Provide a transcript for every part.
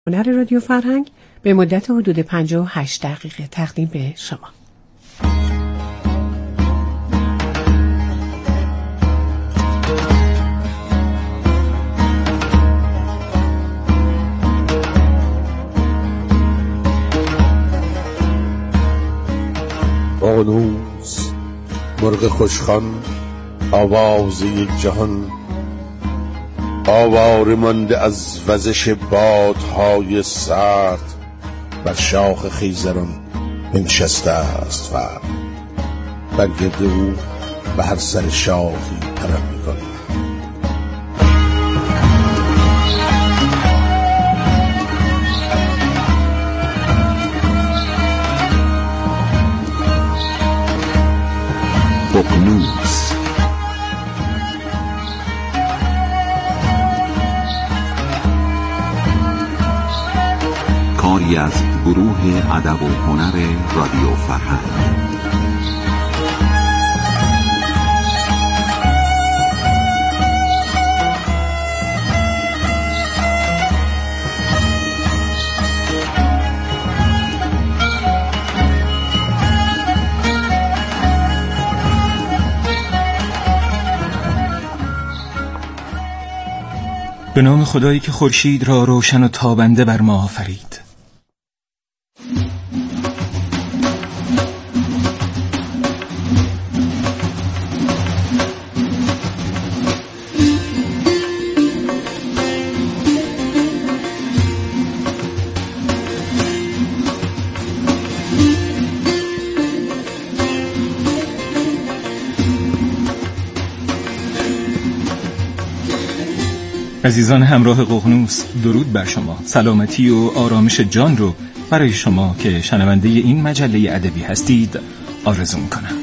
هنر رادیو فرهنگ به مدت حدود 58 دقیقه تقدیم به شما. ققنوس مرغ خوشخوان، آواز یک جهان، آواره مانده از وزش بادهای سرد، بر شاخ خیزران بنشسته است فرد، بر گرد او به هر سر شاخی پرم می‌کند. ققنوس کاری از گروه ادب و هنر رادیو فرهنگ. به نام خدایی که خورشید را روشن و تابنده بر ما آفرید. عزیزان همراه ققنوس، درود بر شما. سلامتی و آرامش جان رو برای شما که شنونده این مجله ادبی هستید آرزو میکنم.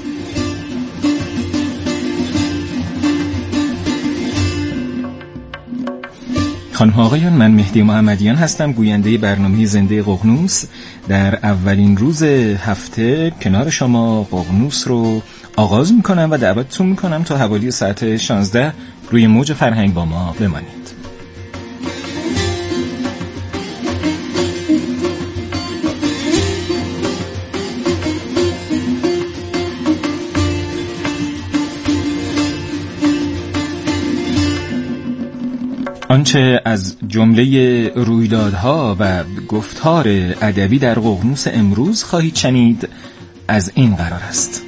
خانم ها آقایان، من مهدی محمدیان هستم، گوینده برنامه زنده ققنوس. در اولین روز هفته کنار شما ققنوس رو آغاز میکنم و دعوتتون میکنم تا حوالی ساعت 16 روی موج فرهنگ با ما بمانید. آنچه از جمله رویدادها و گفتار ادبی در ققنوس امروز خواهید شنید از این قرار است: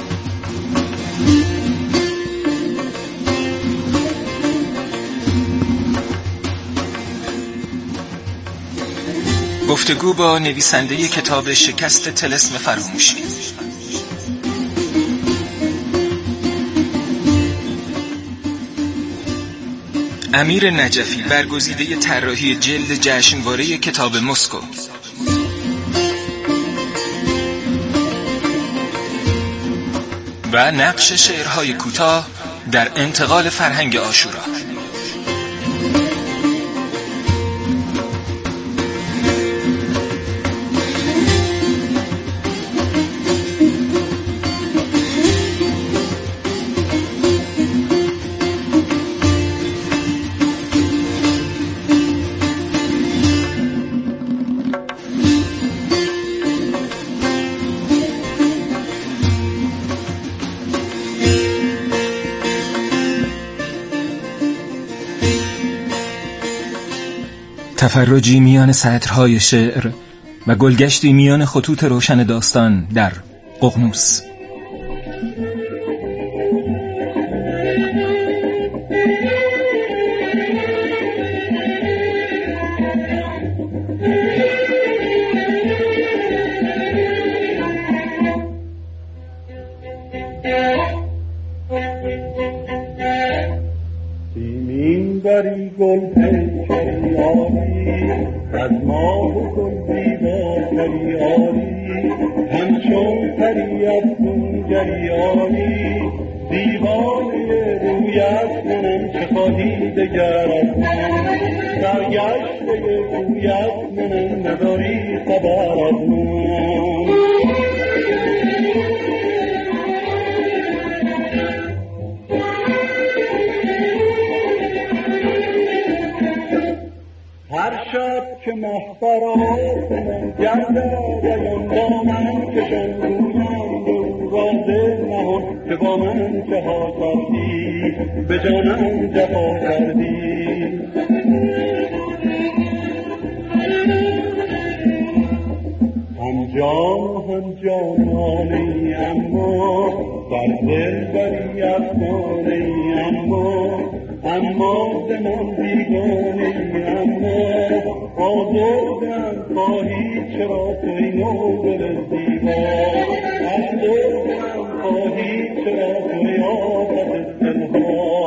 گفتگو با نویسنده کتاب شکست طلسم فراموشی. امیر نجفی، برگزیده طراحی جلد جشنواره کتاب مسکو. و نقش شعرهای کوتاه در انتقال فرهنگ عاشورا. تفرجی میان سطرهای شعر و گلگشتی میان خطوط روشن داستان در ققنوس. سیمین بری گل پیکری آری، از ما و گل بیداری آری، همچون پری افزون جریانی، دیوانه رویت منم چه خواهی دگر از من، سرگشته رویت منم نداری خبر از من. هر شب که ماه فرات من گردد ایان با من کشان گویم دو راز نهان که با من چه ها کردی به جانم جفا کردی هم جانانی اما در دل بری افغانی اما زمان بیگانی اما آزردم خواهی چرا توی نو دل زیبا آزردم خواهی چرا توی آفت دلها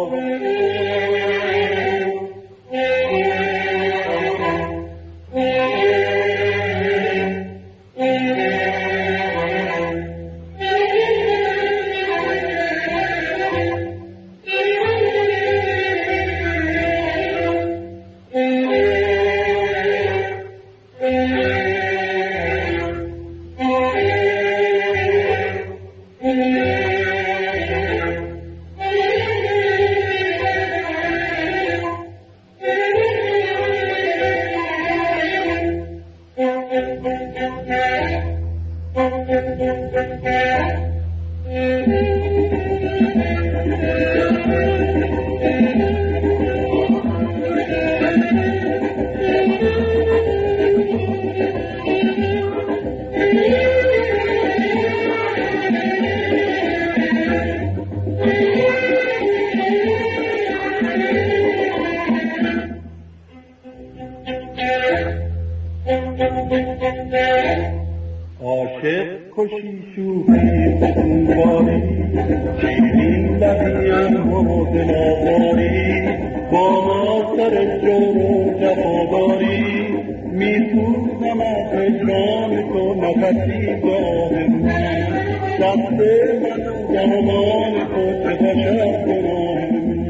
عاشق کشی شوخی باری شیرین لبی اما دلآواری با ما سر جور و جفاداری میسوزم از هجران تو نفسی گاه من دست من و دامان تو چه باشد گناه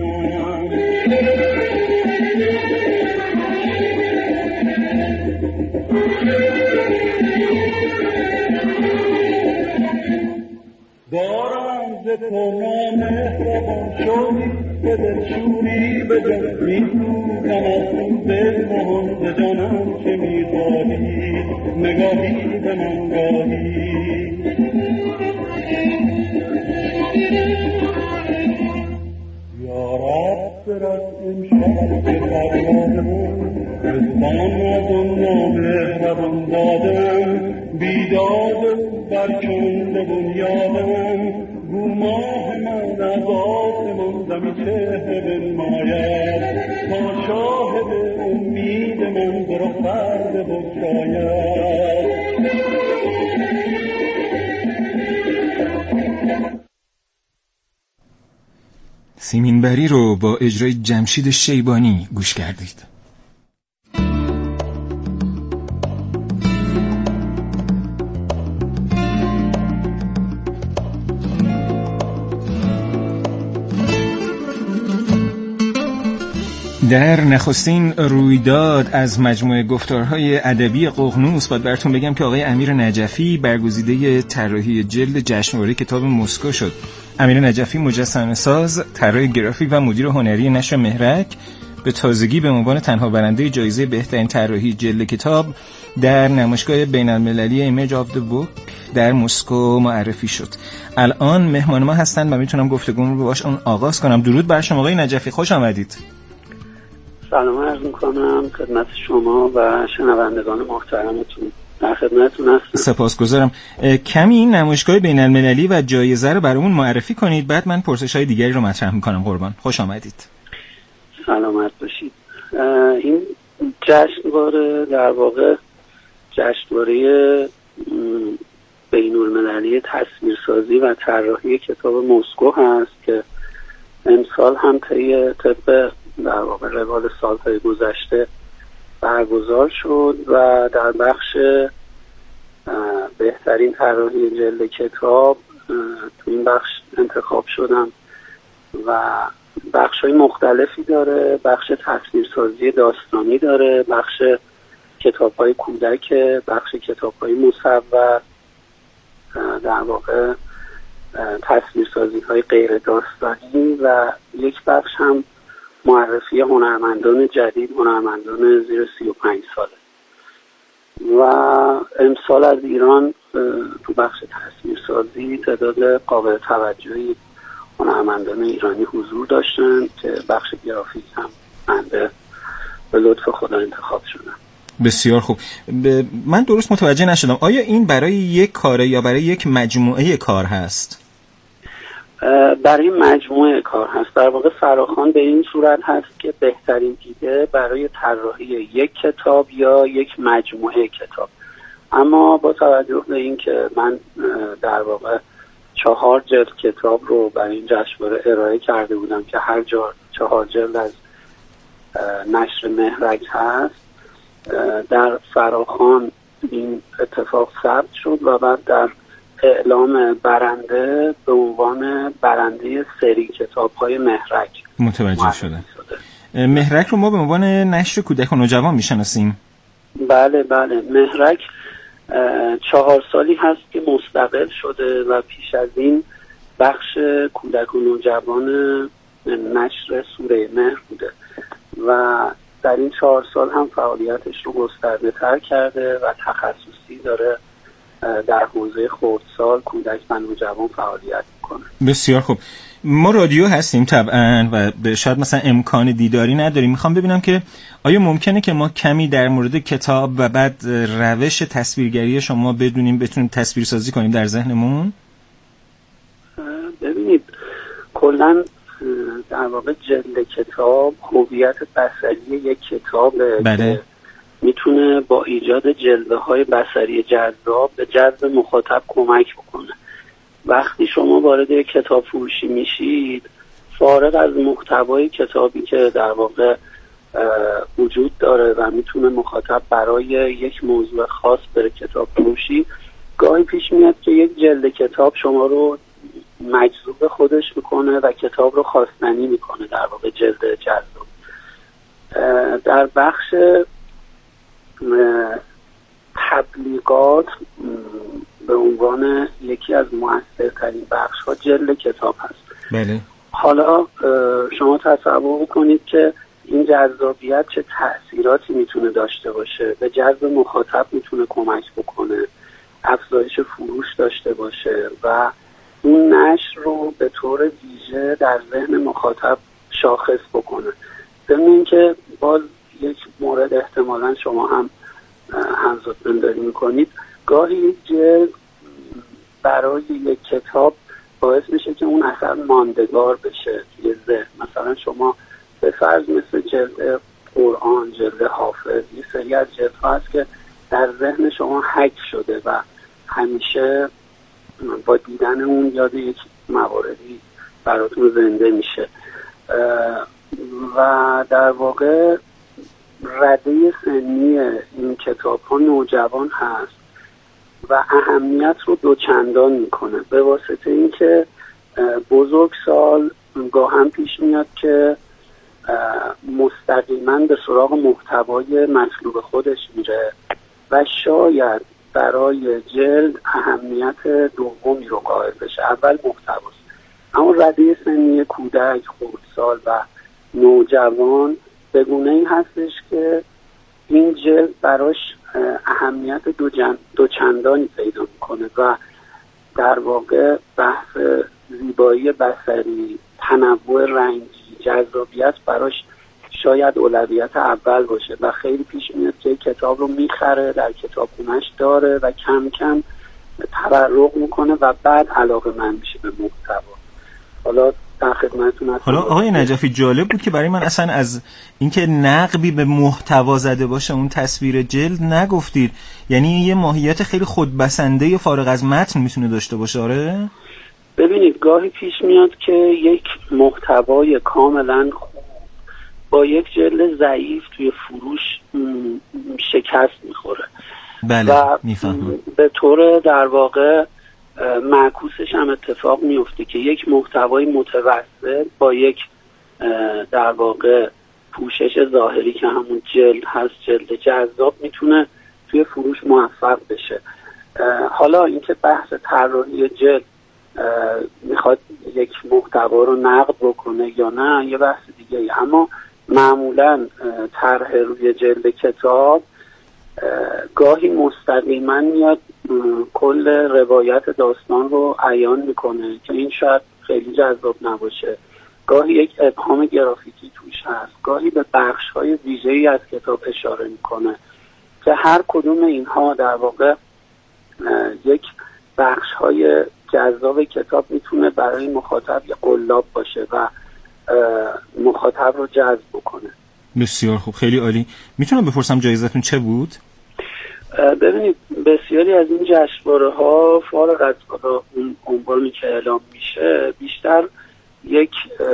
دارم ز تو نامهربان شدی به دلشوری به جان میسوزم از تو دل نهان ز جانم چه میخواهی نگاهی به من گاهی یا رب برد امشب به فریادم رزبان از اون نامهربان دادم بیداد برکنده بنیادم گو ماه من از آسمان زمین چهره بنماید تا شاهد امید من به رخ پرده بگشاید سیمینبری رو با اجرای جمشید شیبانی گوش کردید. در نخستین رویداد از مجموعه گفتارهای ادبی ققنوس باید براتون بگم که آقای امیر نجفی برگزیده طراحی جلد جشنواره کتاب مسکو شد. امیر نجفی مجسمه ساز، طراح گرافیک و مدیر هنری نشر مهرک به تازگی به عنوان تنها برنده جایزه بهترین طراحی جلد کتاب در نمایشگاه بین‌المللی ایمیج آف دی بوک در مسکو معرفی شد. الان مهمان ما هستن و میتونم گفتگوم رو باهاش آغاز کنم. درود بر شما آقای نجفی، خوش آمدید. سلام عرض میکنم خدمت شما و شنوندگان محترمتون. در خدمتتون هستم. سپاسگزارم. کمی این نمایشگاه بین‌المللی و جایزه رو برامون معرفی کنید، بعد من پرسش‌های دیگری رو مطرح میکنم. قربان، خوش آمدید. سلامت باشید. این جشنواره در واقع جشنواره بین‌المللی تصویرسازی و طراحی کتاب مسکو هست که امسال هم طبق در واقع روال سالهای گذشته برگزار شد و در بخش بهترین طراحی جلد کتاب تو این بخش انتخاب شدم و بخش‌های مختلفی داره. بخش تصویرسازی داستانی داره، بخش کتاب‌های کودک، بخش کتاب‌های مصور، در واقع تصویرسازی‌های غیر داستانی و یک بخش هم معرفی هنرمندان جدید، هنرمندان زیر 35 ساله. و امسال از ایران تو بخش تصویرسازی تعداد قابل توجهی هنرمندان ایرانی حضور داشتن که بخش گرافیک هم من به لطف خدا انتخاب شدم. بسیار خوب. من درست متوجه نشدم، آیا این برای یک کاره یا برای یک مجموعه کار هست؟ برای مجموعه کار هست. در واقع فراخوان به این صورت هست که بهترین ایده برای طراحی یک کتاب یا یک مجموعه کتاب. اما با توجه به این که من در واقع 4 جلد کتاب رو برای این جشنواره ارائه کرده بودم که هر 4 جلد از نشر مهرک هست، در فراخوان این اتفاق ثبت شد و بعد در اعلام برنده به عنوان برنده سری کتاب‌های مهرک متوجه شدم. مهرک رو ما به عنوان نشر کودک و نوجوان میشناسیم. بله مهرک 4 سالی هست که مستقل شده و پیش از این بخش کودک و نوجوان نشر سوره مهر بوده و در این 4 سال هم فعالیتش رو گسترده تر کرده و تخصصی داره در حوزه خردسال، کودک و نوجوان فعالیت میکنه. بسیار خوب. ما رادیو هستیم طبعا و شاید مثلا امکان دیداری نداریم. میخوام ببینم که آیا ممکنه که ما کمی در مورد کتاب و بعد روش تصویرگری شما بدونیم، بتونیم تصویر سازی کنیم در ذهنمون؟ ببینید کلاً در واقع جلد کتاب هویت بصری یک کتابه. بله. میتونه با ایجاد جلوه‌های بصری جذاب به جذب مخاطب کمک بکنه. وقتی شما وارد یک کتاب فروشی میشید، فارغ از محتوای کتابی که در واقع وجود داره و میتونه مخاطب برای یک موضوع خاص بره کتاب فروشی، گاهی پیش میاد که یک جلد کتاب شما رو مجذوب خودش میکنه و کتاب رو خواستنی میکنه، در واقع جلد جذاب. در بخش تبلیغات به عنوان یکی از مؤثرترین بخش‌ها جلد کتاب هست. بله. حالا شما تصور کنید که این جذابیت چه تأثیراتی میتونه داشته باشه، به جذب مخاطب میتونه کمک بکنه، افزایش فروش داشته باشه و اون نشر رو به طور ویژه در ذهن مخاطب شاخص بکنه. ضمن اینکه باز یک مورد احتمالاً شما هم همزاد بنداری میکنید، گاهی جلد برای یک کتاب باعث میشه که اون اثر ماندگار بشه توی ذهن. مثلا شما به فرض مثل جلد قرآن، جلد حافظ، یه سری از جلدها هست که در ذهن شما حک شده و همیشه با دیدن اون یاد یک مواردی براتون زنده میشه و در واقع رده سنی این کتاب ها نوجوان هست و اهمیت رو دوچندان میکنه به واسطه اینکه بزرگسال گاهن پیش میاد که مستقیما به سراغ محتوای مطلوب خودش میره و شاید برای جلد اهمیت دومی رو قائل بشه. اول محتواست، اما رده سنی کودک، خردسال و نوجوان به گونه‌ای هستش که این جلد براش اهمیت دوچندانی پیدا میکنه و در واقع بحث زیبایی بصری، تنوع رنگی، جذابیت براش شاید اولویت اول باشه و خیلی پیش میاد که کتاب رو میخره، در کتابخونه‌اش داره و کم کم تبرق میکنه و بعد علاقه‌مند میشه به محتوا. حالا در خدمتتون هستم. حالا آقای نجفی جالب بود که برای من اصلا از اینکه نقبی به محتوا زده باشه اون تصویر جلد نگفتید، یعنی یه ماهیت خیلی خودبسنده فارغ از متن میتونه داشته باشه. آره ببینید گاهی پیش میاد که یک محتوای کاملا خوب با یک جلد ضعیف توی فروش شکست میخوره. بله و میفهمم. به طور در واقع معکوسش هم اتفاق میفته که یک محتوای متوسط با یک در واقع پوشش ظاهری که همون جلد هست، جلد جذاب، میتونه توی فروش موفق بشه. حالا اینکه بحث طراحی جلد میخواد یک محتوا رو نقد بکنه یا نه یه بحث دیگه، اما معمولا طرح روی جلد کتاب گاهی مستقیما میاد کل روایت داستان رو عیان میکنه که این شاید خیلی جذاب نباشه. گاهی یک ابهام گرافیکی توش هست، گاهی به بخش‌های ویژه‌ای از کتاب اشاره میکنه که هر کدوم اینها در واقع یک بخش‌های جذاب کتاب میتونه برای مخاطب یه قلاب باشه و مخاطب رو جذب بکنه. بسیار خوب، خیلی عالی. میتونم بپرسم جایزتون چه بود؟ ببینید بسیاری از این جشنواره‌ها فارغ از اون عنوانی که اعلام میشه بیشتر یک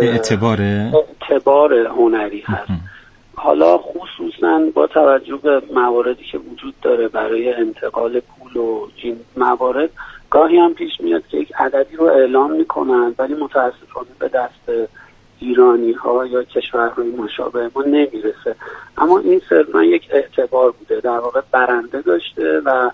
اعتبار هنری هست. حالا خصوصا با توجه به مواردی که وجود داره برای انتقال پول و این موارد، گاهی هم پیش میاد که یک عددی رو اعلام میکنن ولی متاسفانه به دست ایرانی ها یا کشورهای مشابه ما نمیرسه. اما این صرفا یک اعتبار بوده، در واقع برنده داشته و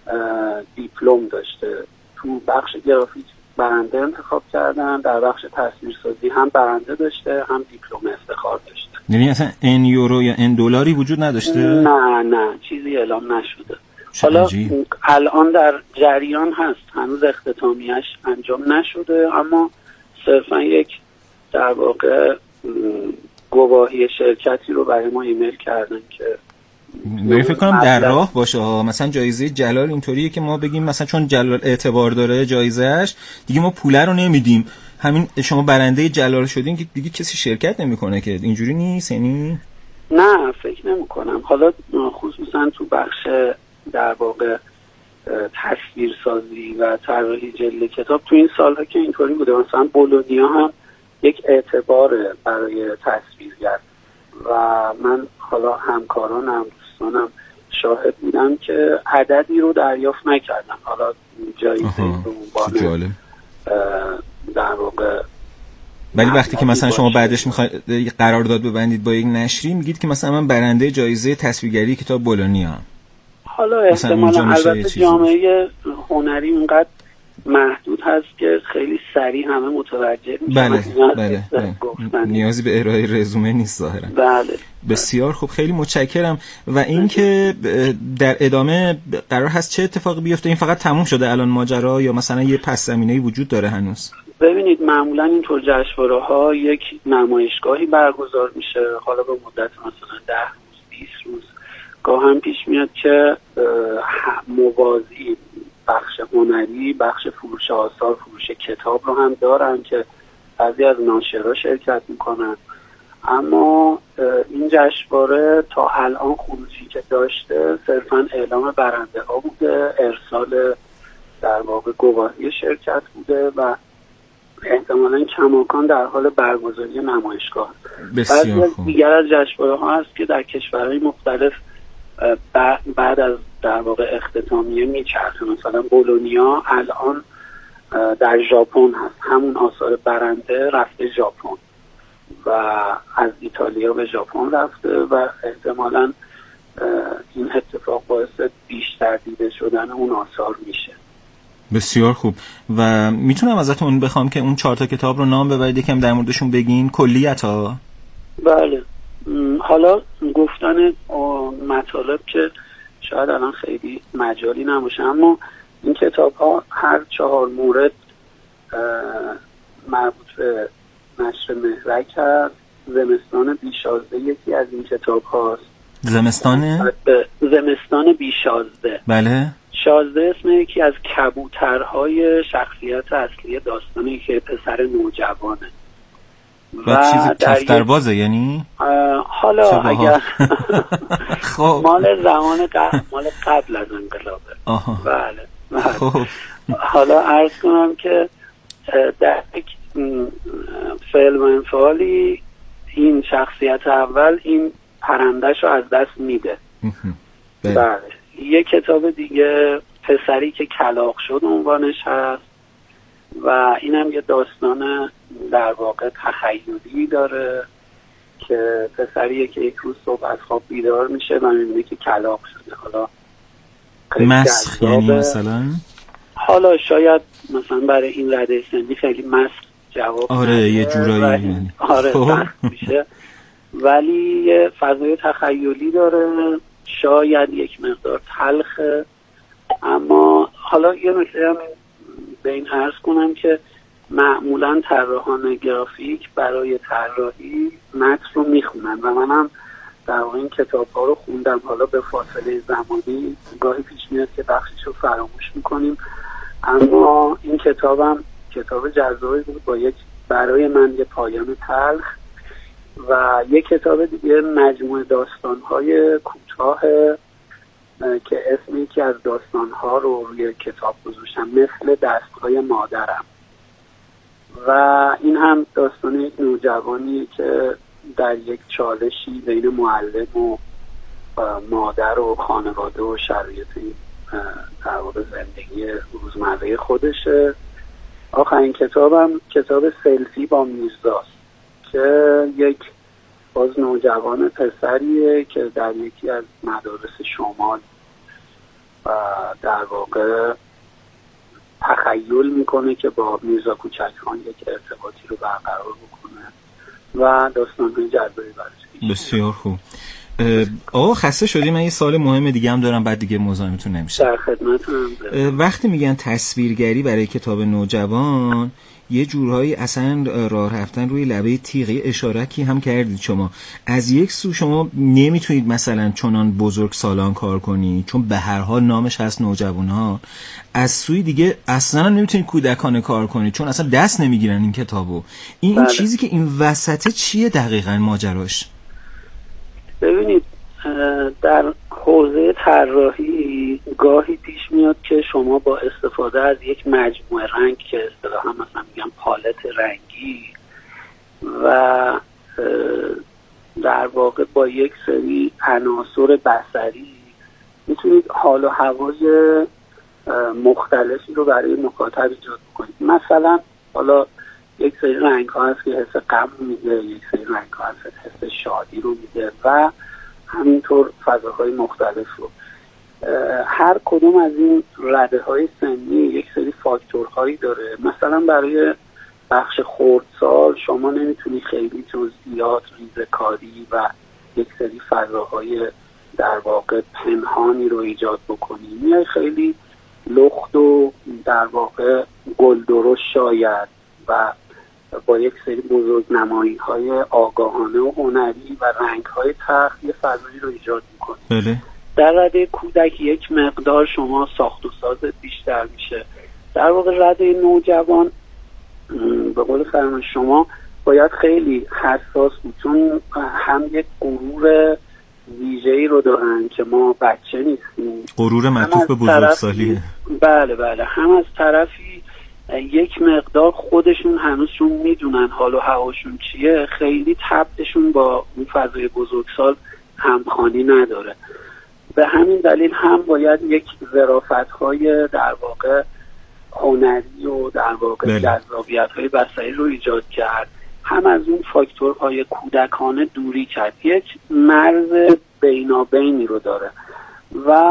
دیپلم داشته. تو بخش گرافیک برنده انتخاب کردن، در بخش تصویرسازی هم برنده داشته هم دیپلم افتخار داشته. یعنی اصلا ان یورو یا ان دلاری وجود نداشته؟ نه چیزی اعلام نشده. حالا الان در جریان هست، هنوز اختتامیه‌اش انجام نشده، اما صرفا یک در واقع گواهی شرکتی رو برای ما ایمیل کردن که فکر کنم در راه باشه ها. مثلا جایزه جلال اینطوریه که ما بگیم مثلا چون جلال اعتبار داره جایزهش، دیگه ما پوله رو نمیدیم. همین شما برنده جلال شدین که دیگه کسی شرکت نمیکنه، که اینجوری نیست؟ یعنی نه فکر نمی‌کنم. حالا خصوصا تو بخش در واقع تصویرسازی و طراحی جلد کتاب تو این سال‌ها که اینطوری بوده، مثلا بولونیا هم یک اعتبار برای تصویرگر و من حالا همکارانم دوستانم شاهد بودم که عددی رو دریافت نکردن. حالا جایزه به عنوان در واقع، ولی وقتی که مثلا شما بعدش میخواید قرارداد ببندید با یک نشری، میگید که مثلا من برنده جایزه تصویرگری کتاب بولونیا. حالا احتمالا البته جامعه هنری اونقدر محدود هست که خیلی سریع همه متوجه میشن. بله. نیازی به ارائه رزومه نیست ظاهرا. بله. بسیار خوب، خیلی متشکرم. و این که در ادامه قرار هست چه اتفاقی بیفته؟ این فقط تموم شده الان ماجرا یا مثلا یه پس زمینه‌ای وجود داره هنوز؟ ببینید معمولا اینطور جشنواره‌ها یک نمایشگاهی برگزار میشه، حالا به مدت مثلا 10 روز 20 روز. گاه هم پیش میاد که موازی بخش هنری، بخش فروش آثار، فروش کتاب رو هم دارن که بعضی از ناشرها شرکت میکنن. اما این جشنواره تا الان خروجی که داشته صرفا اعلام برنده ها بوده، ارسال در واقع گواهی شرکت بوده و احتمالاً کماکان در حال برگزاری نمایشگاه. بعضی از دیگر از جشنواره ها هست که در کشورهای مختلف بعد از در واقع اختتامیه میچرخه. مثلا بولونیا الان در ژاپن هست، همون آثار برنده رفته ژاپن و از ایتالیا به ژاپن رفته و احتمالاً این اتفاق باعث بیشتر دیده شدن اون آثار میشه. بسیار خوب. و میتونم ازتون بخوام که اون 4 تا کتاب رو نام ببرید، یکم در موردشون بگین کلیتا؟ بله. حالا گفتن مطالب که شاید الان خیلی مجالی نباشه، اما این کتاب ها هر 4 مورد مربوط به نشر مهرک هست. زمستان بیشازده یکی از این کتاب هاست. زمستان بیشازده. بله. شازده اسم یکی از کبوترهای شخصیت اصلی داستانی که پسر نوجوانه و چیزی کفتربازه. یعنی حالا اگر مال زمان مال قبل از انقلابه. بله. خب حالا عرض کنم که در یک فعل و انفعالی این شخصیت اول این پرنده‌شو از دست میده. بله. یه کتاب دیگه پسری که کلاغ شد عنوانش هست و اینم یه داستان در واقع تخیلی داره که پسریه که یک روز صبح از خواب بیدار میشه و میبینه که کلاغ شده. حالا مسخ یعنی مثلا حالا شاید مثلا برای این رده سنی خیلی مسخ جواب یه جورایی یعنی میشه، ولی یه فضای تخیلی داره شاید یک مقدار تلخه. اما حالا یه نکته هم به این عرض کنم که معمولا طراحان گرافیک برای طراحی متن رو میخونن و منم در واقع این کتاب ها رو خوندم. حالا به فاصله زمانی گاهی پیش میاد که بخشش رو فراموش میکنیم، اما این کتابم کتاب جذابی بود با برای من یه پایان تلخ. و یک کتاب دیگه مجموعه داستان‌های کوتاه که اسم یکی از داستان‌ها رو روی کتاب گذاشتم، مثل دست‌های مادرم. و این هم داستان یک نوجوانیه که در یک چالشی بین معلم و مادر و خانواده و شرایط در واقع زندگی روزمره خودشه. آخرین کتابم کتاب سلفی با میرزاست که یک باز نوجوان پسریه که در یکی از مدارس شمال در واقع تخیل میکنه که با میرزا کوچکخان یک ارتباطی رو برقرار بکنه و داستان‌های جذابی براش. بسیار خوب. آقا خسته شدی، من یه سوال مهم دیگه هم دارم بعد دیگه مزاحمتون نمیشه. در خدمتتونم. وقتی میگن تصویرگری برای کتاب نوجوان، یه جورهایی اصلا راه رفتن روی لبه تیغی اشارتی هم کردید شما. از یک سو شما نمیتونید مثلا چنان بزرگ سالان کار کنی چون به هر حال نامش هست نوجوان‌ها، از سوی دیگه اصلا نمیتونید کودکانه کار کنی چون اصلا دست نمیگیرن این کتابو. این چیزی که این وسطه چیه دقیقاً ماجراش؟ ببینید در حوزه طراحی گاهی پیش میاد که شما با استفاده از یک مجموعه رنگ که اصطلاحاً مثلا میگم پالت رنگی و در واقع با یک سری عناصر بصری میتونید حال و هوای مختلفی رو برای مخاطب ایجاد کنید. مثلا حالا یک سری رنگ ها هست که حس غم میده، یک سری رنگ ها هست که حس شادی رو میده و همینطور فضاهای مختلف رو. هر کدوم از این رده های سنی یک سری فاکتورهایی داره. مثلا برای بخش خردسال شما نمیتونی خیلی جزئیات ریزه‌کاری و یک سری فضاهای در واقع پنهانی رو ایجاد بکنی، میای خیلی لخت و در واقع گلدرشت شاید و با یک سری بزرگنمایی‌های آگاهانه و هنری و رنگ‌های تلخ یه فضایی رو ایجاد می‌کنه. بله. در رده کودک یک مقدار شما ساخت و ساز بیشتر میشه. در واقع رده نوجوان به قول فرمان شما باید خیلی حساس بود چون هم یک غرور ویژه‌ای رو دارن که ما بچه نیستیم، غرور معطوف به بزرگسالیه. بله هم از طرفی یک مقدار خودشون هنوزشون میدونن حال و هواشون چیه، خیلی طبعشون با اون فضای بزرگسال همخوانی نداره. به همین دلیل هم باید یک ظرافت‌های در واقع هنری و در واقع جذابیت‌های بصری رو ایجاد کرد، هم از اون فاکتورهای کودکانه دوری کرد، یک مرز بینابینی رو داره. و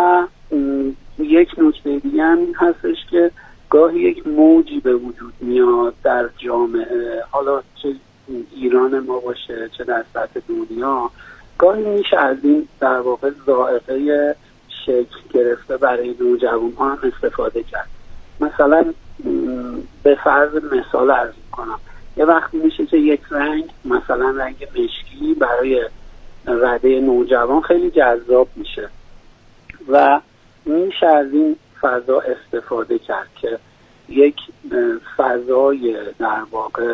یک نکته دیگه هم این هستش که گاهی یک موجی به وجود میاد در جامعه، حالا چه ایران ما باشه چه در سطح دنیا، گاهی میشه از این در واقع ذائقه شکل گرفته برای نوجوان‌ها هم استفاده کرد. مثلا به فرض مثال عرض می‌کنم، یه وقتی میشه که یک رنگ مثلا رنگ مشکی برای رده نوجوان خیلی جذاب میشه و میشه از این فضا استفاده کرد که یک فضای در واقع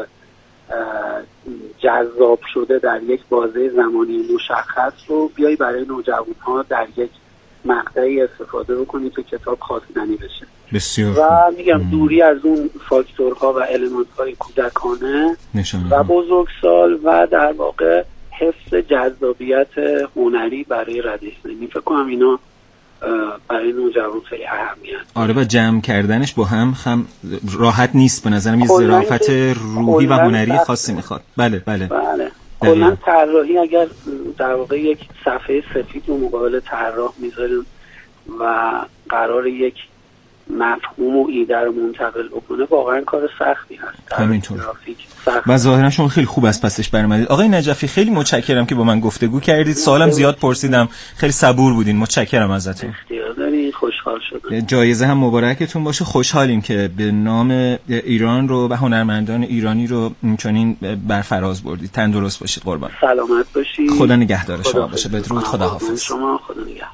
جذاب شده در یک بازه زمانی مشخص رو بیایی برای نوجوان‌ها در یک مقطعی استفاده بکنید که کتاب خواستنی بشه. بسیار. و میگم دوری از اون فاکتورها و المنت‌های کودکانه و بزرگسال و در واقع حس جذابیت هنری برای رده سنی، فکر کنم اینا برای نوجوان خیلی اهمیت. آره و جمع کردنش با هم راحت نیست به نظرم، یه ظرافت روحی و هنری خاصی میخواد. بله کلا طراحی اگر در واقع یک صفحه سفید رو مقابل طراح میذاریم و قرار یک مفهوم و ایده رو منتقل بکنه واقعا کار سختی هست. همینطور. و ظاهرا شما خیلی خوب از پسش برآمدید. آقای نجفی خیلی متشکرم که با من گفتگو کردید. سوالم زیاد پرسیدم، خیلی صبور بودین. متشکرم ازتون. اختیار دارید. خوشحال شدم. جایزه هم مبارکتون باشه. خوشحالیم که به نام ایران رو و هنرمندان ایرانی رو چنین برفراز بردید. تندرست باشید قربان. سلامت باشید. خدا نگهدار شما باشه. بدرود. خداحافظ. شما خدا نگهدار.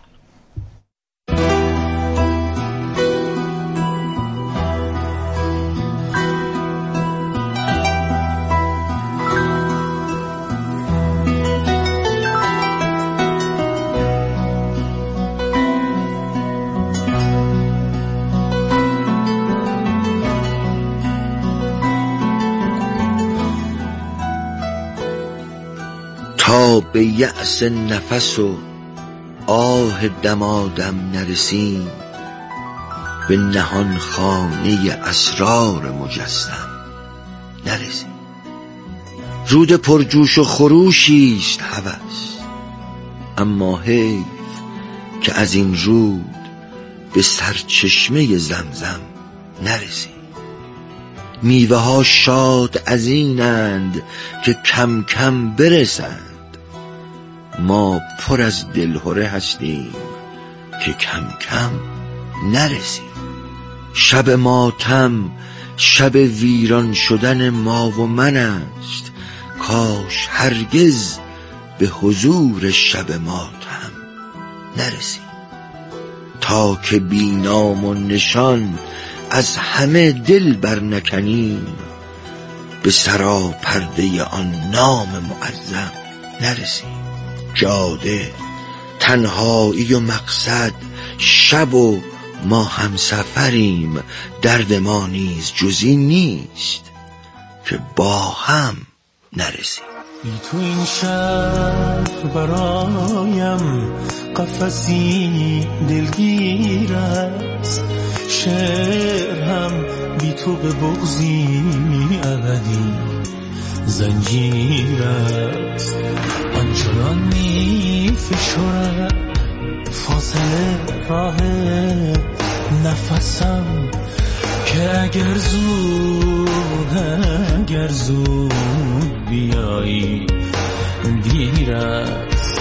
تا به یأس نفس و آه دمادم نرسیم، به نهان خانه اسرار مجسم نرسیم. رود پرجوش و خروشیست هوس، اما حیف که از این رود به سرچشمه زمزم نرسیم. میوه ها شاد از اینند که کم کم برسند، ما پر از دلهره هستیم که کم کم نرسیم. شب ماتم شب ویران شدن ما و من است، کاش هرگز به حضور شب ماتم نرسیم. تا که بی نام و نشان از همه دل برنکنیم، به سراپرده آن نام معظم نرسیم. جاده تنهایی و مقصد شب و ما هم سفریم، درد ما نیز جزی نیست که با هم نرسیم. بی تو این شهر برایم قفسی دلگیر است، شعر هم بی تو به بغضی ابدی زنجیر است. آنچنان می فشرد فاصله راه نفسم که اگر زود بیایی دیر است.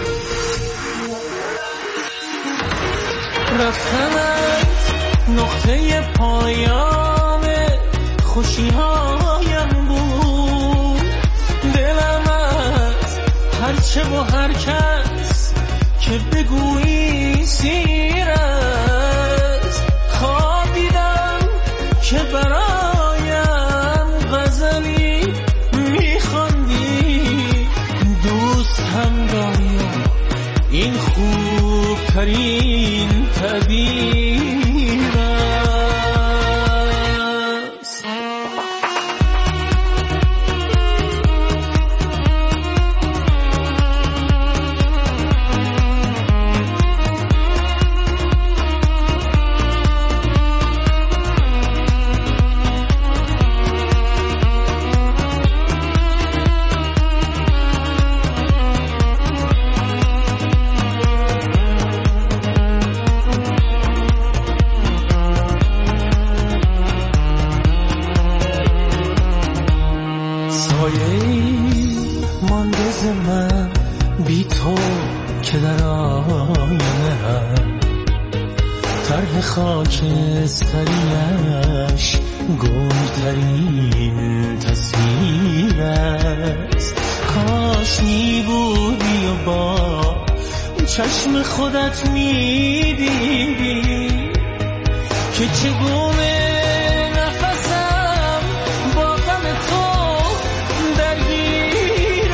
رفتنت نقطه پایان خوشی‌هایم بود، دلم از هرچه و هر کس که بگویی سیر است. خوابیدم که برایم غزلی میخواندی، دوست هم داری این خوبترین تعبیر است. من بی تو که در آینه هم طرح خاکستریش گلترین تصویر است. کاش می بودی و با چشم خودت می دیدی که چگونه نفسم با غم تو درگیر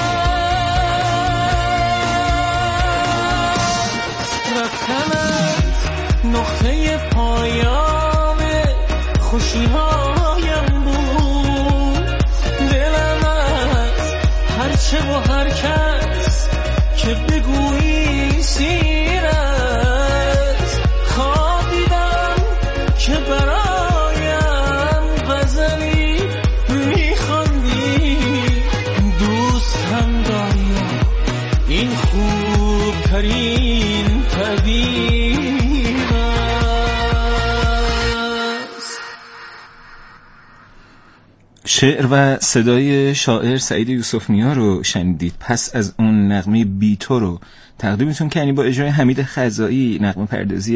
است. رفتنت نقطه پایان خوشی‌هایم بود، دلم از هرچه و هر کس که بگویی سیر است. خوابیدم که برایم غزلی میخواندی، دوست هم داری این خوبترین تعبیر است. شعر و صدای شاعر سعید یوسف نیا رو شنیدید. پس از اون نغمه بی تو رو تقدیمتون کردیم با اجرای حمید خزائی، نغمه پردازی